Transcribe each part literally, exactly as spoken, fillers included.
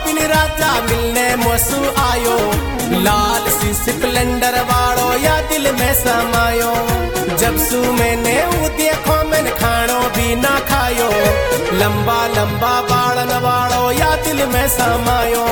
Robin राजा मिलने मोसू आयो, लाल सी Splendor वालो या दिल में समायो। जब सू मैंने ऊ देखो मैंने खानो भी ना खायो, लंबा लंबा बालन वालो या दिल में समायो।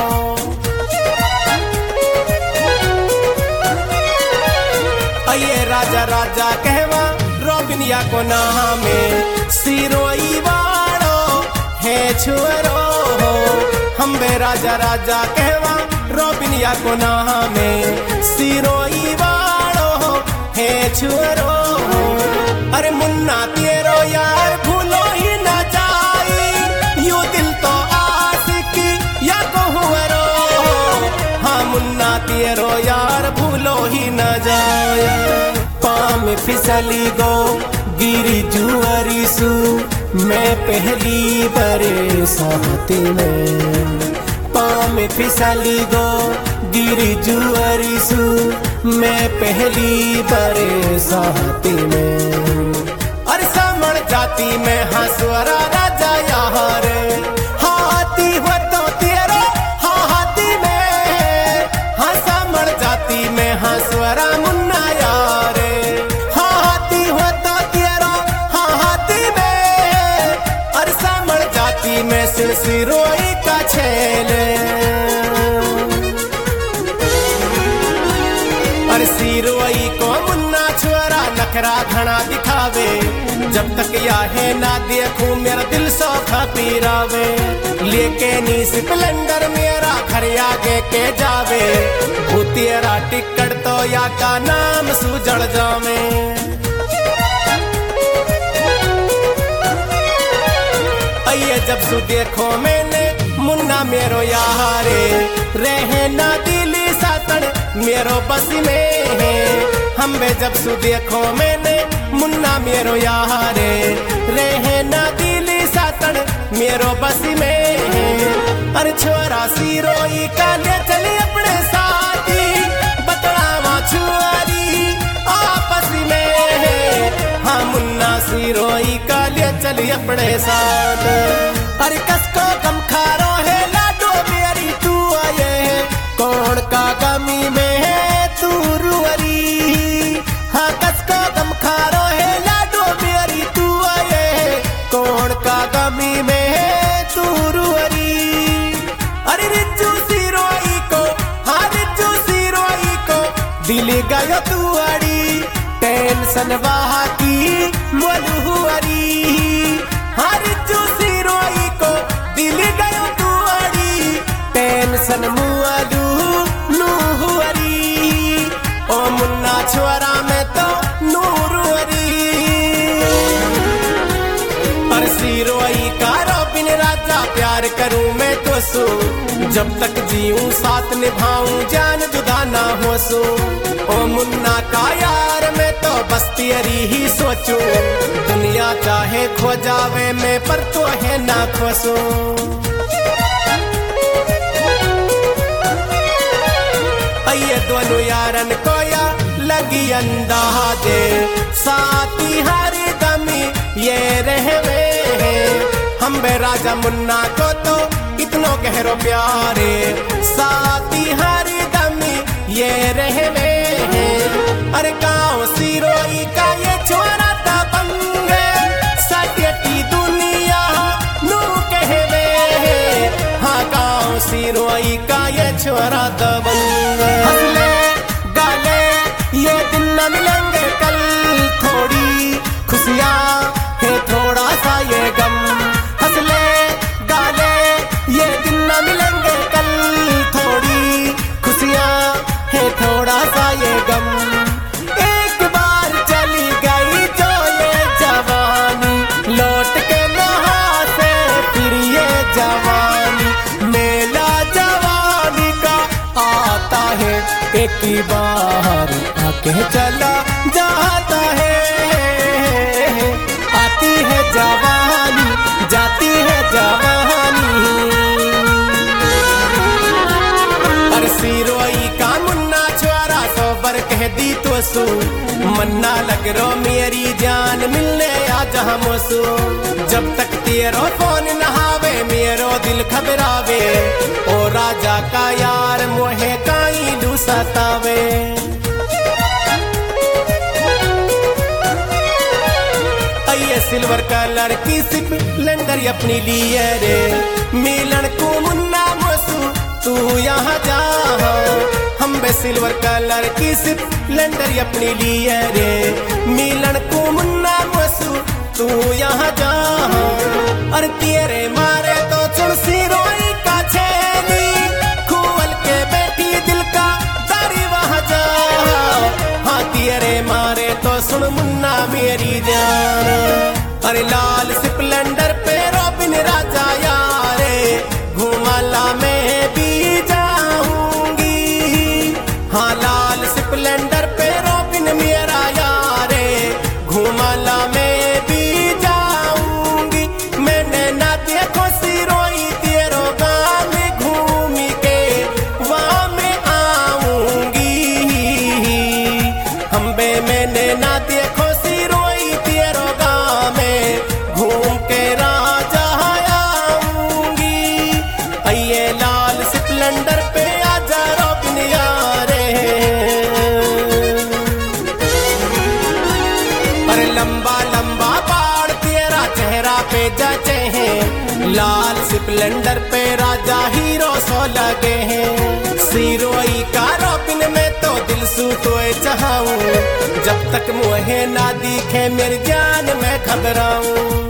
अये राजा राजा कहवा रॉबिन या को नामे, सिरोई वालो है छुअरो हो। हम बे राजा राजा कहवा रॉबिन या को नामे, सिरोई वालो है छुअरो हो। अरे मुन्ना तेरो यार भूलो ही ना जाए, यू दिल तो आशिक या को हुअरो। हाँ मुन्ना तेरो यार भूलो ही ना जाए। पाँव में फिसली गो गिरी जुआरी सू, मैं पहली बरसात में। पाँव में फिसली गो गिरी जुआरी सू, मैं पहली बरसात में। अरे समण जाती में हंसवरा राजा यार, हाथी हो तो तेरो हाथी में। हाँ समण जाती में हंसवरा मुन्ना यार, हाथी हो तो तेरो हाथी में। अरे समण जाती में सिरसिरोई का छेले, अरे सिरोई को मुन्ना छुअरा नखरा घना दिखावे। जब तक या है ना देखूं मेरा दिल सौखा पीरावे। लेके नी स्प्लेंडर मेरा घर आगे के जावे, वो तेरा टिकट तो या का नाम सुजड़ जावे। अये जब सु देखो मैंने मुन्ना मेरो यारे, रहे ना दिली सातन मेरो बस में है। हम बे जब सु देखो मैंने मुन्ना मेरो यारे, रहे ना दिली सातन मेरो बस में है। अरे छोरा सिरोई का ले चली अपने साथी, बतलावा छुआरी आपस में है। हाँ मुन्ना सिरोई का ले चली अपने साथ। अरे कसको कम खारो है लाडो मेरी तू आये, कौन का गमी में है तू रुअरी। हाँ कसको कम खारो है लाडो मेरी तू आये, कौन का गमी में है तू रुअरी। अरे रिज्जू सिरोई को, हाँ रिज्जू सिरोई को दिल गयो तू अड़ी, टेंशन वहा की मलहुअरी। हाँ रिज्जू सिरोई को दिल गयो तू अड़ी, टेंशन मुअलू नूहुअरी। ओ मुन्ना छुअरा में तो नूरुअरी। पर सिरोई का रॉबिन राजा प्यार करूं मैं तो सो, जब तक जीऊं साथ निभाऊं जान जुदा ना हो सो। ओ मुन्ना का यार मैं तो बस तेरी ही सोचूं, दुनिया चाहे खो जावे मैं पर तो है ना खोसो। अये दोनों यारन को या लगी अंदाजे, साथी हर दमी ये रहवे हैं। हम बे राजा मुन्ना को तो इतनो गहरो प्यारे, साथी हर दमी ये रहवे हैं। अरे गाँव सिरोई का ये छोरा था बंगे, सत्यटी दुनिया नू कहवे हैं। हाँ गाँव सिरोई का ये छोरा था बंगे। हंसले गाले ये दिन न मिलेंगे कल, थोड़ी खुशियाँ है थोड़ा सा ये गम। हंसले गाले ये दिन न मिलेंगे कल, थोड़ी खुशियाँ है थोड़ा सा ये गम। एक बार चली गई जो ये जवानी, लौट के नहा से फिर ये जवानी। मेला जवानी का आता है एक ही बार आके चला जाता है। आती है जवानी जाती है जवानी। अरे सिरोई का मुन्ना छुआरा सोबर कह दी तो सो, मन्ना लग रो मेरी जान मिलने आ जहाँ मोसो। जब तक तेरो फोन नहावे मेरो दिल घबरावे, ओ राजा का यार मोहे काई लू सतावे। ये सिल्वर कलर की स्प्लेंडर अपनी लिए रे, मिलन को मुन्ना मसू तू यहाँ जा। हम बे सिल्वर कलर की स्प्लेंडर अपनी लिए रे, मिलन को मुन्ना मसू तू यहाँ जा। और तेरे मारे तो चुनसी रोई का छेली, खुल के बैठी दिल का दारी वहाँ जा। हाँ तेरे मारे तो सुन मुन्ना मेरी जान। अरे लाल स्प्लेंडर पे रॉबिन राजा यारे, घुमाला मैं भी जाऊंगी। हाँ लाल स्प्लेंडर पे रॉबिन मेरा यारे, घुमाला मैं भी जाऊंगी। मैंने ना देखो सिरोई तेरो गाँव घूमी के वहाँ मैं आऊंगी। हम बे मैंने ना देखो सिरोई तेरो गाँव में घूम के राजा आऊंगी। ये लाल स्प्लेंडर पे आजा रॉबिन यारे। पर लंबा लंबा बाल तेरा चेहरा पे जचे हैं, लाल स्प्लेंडर पे राजा हीरो सो लगे हैं। सिरोई का रॉबिन में तो दिल सू तो चाहूं, जब तक मुहे ना दिखे मेरी जान मैं घबराऊं।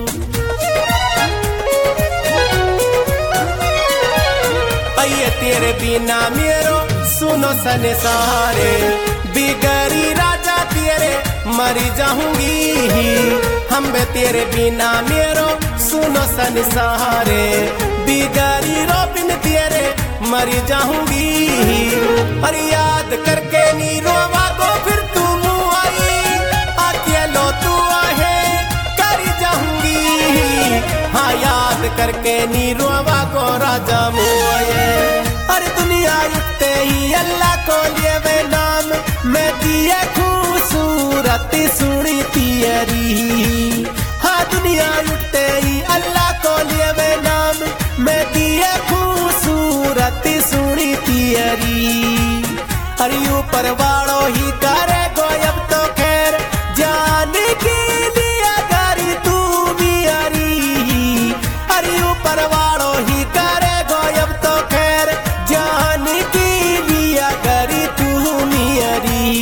ये तेरे बिना मेरो सुनो सने सारे, बिगड़ी राजा तेरे मरी जाऊंगी। हम बे तेरे बिना मेरो सुनो सने सारे, बिगड़ी रॉबिन तेरे मरी जाऊंगी। और याद करके नी रोवा को फिर तू आई, अकेलो तू आहे करी जाऊंगी। हाँ याद करके नी रोवा को राजा मुआए। अरे दुनिया उठते ही अल्लाह को लिए वे नाम, मैं दिए खूबसूरत सुनी तियरी। हाँ दुनिया उठते ही अल्लाह को लिए वे नाम, मैं दिए खूबसूरत सुनी तियरी। अरे ऊपर वालों ही करे गोयब तो खैर, जाने की दिया गारी तू मियारी। अरे ऊपर वालों ही करे गोयब तो खैर, जाने की दिया गारी तू मियारी।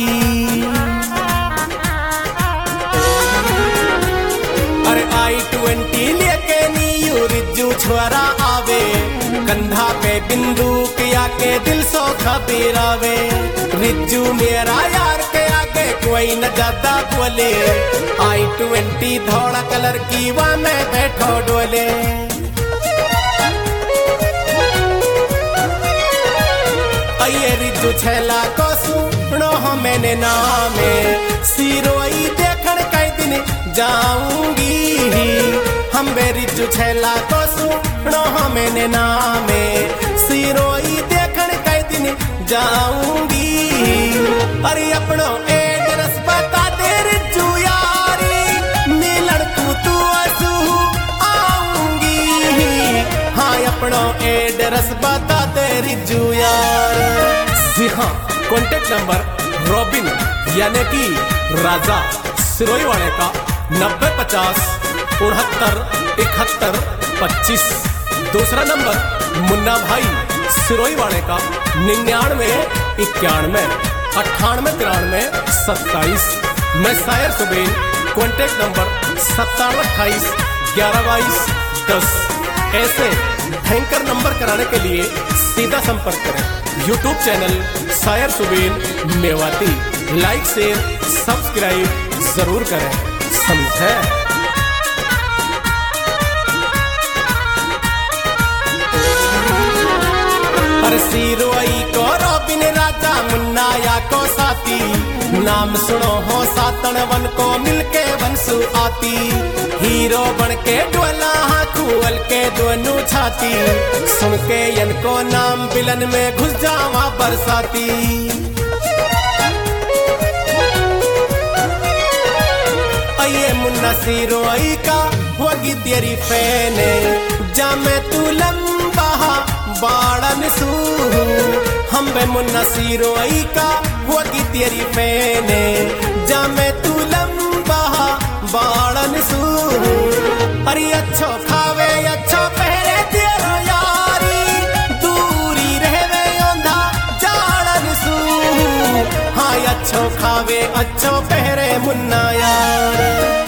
अरे आई ट्वेंटी लेके नीयू रिज्जू छोरा आवे, कंधा पे बिंदुक आके दिल सो खबीरावे। रिज्जू मेरा यार के आगे कोई न ज्यादा बोले, आई ट्वेंटी धोड़ा कलर की वहाँ मैं बैठो डोले। ये रिज्जू छेला को सुनो हो मैंने नामे, सिरोई देखन कई दिन जाऊंगी। हम बे रिज्जू छेला को सुनो हो मैंने नामे, सिरोई देखन कई दिन जाऊंगी। अरे अपनो एड्रेस बता दे रिज्जू यारी, मिलन तू तू असू आऊंगी। हाँ अपनो एड्रेस बता दे रिज्जू यार। जी हाँ कॉन्टेक्ट नंबर रॉबिन यानी कि राजा सिरोई वाले का नब्बे पचास उनहत्तर इकहत्तर पच्चीस। दूसरा नंबर मुन्ना भाई सिरोई वाले का निन्यानवे इक्यानवे अट्ठानवे तिरानवे सत्ताईस। मैं शायर सुबेन, कॉन्टेक्ट नंबर सत्तावन अट्ठाईस ग्यारह बाईस दस। ऐसे भयंकर नंबर कराने के लिए सीधा संपर्क करें। यूट्यूब चैनल शायर Suben Mewati, like share subscribe जरूर करें, समझे। पर सिरोई को रॉबिन राजा मुन्ना या को साथी, नाम सुनो हो सातन वन को मिलके वंशु आती। हीरो बन के डोला खुल के दोनों छाती, सुन के इनको नाम विलन में घुस जावा बरसाती। ये मुन्ना सिरोई का वगी तेरी फैने, जा मैं तू लंबा बाड़न सू हम बे मुन्ना सीरो आई का होगी तेरी पेने जामे तू लंबा बाड़न सू अरे अच्छो खावे अच्छो पहरे तेरो यारी दूरी रहवे ओंधा जाड़न सू हाँ अच्छो खावे अच्छो पहरे मुन्ना यार।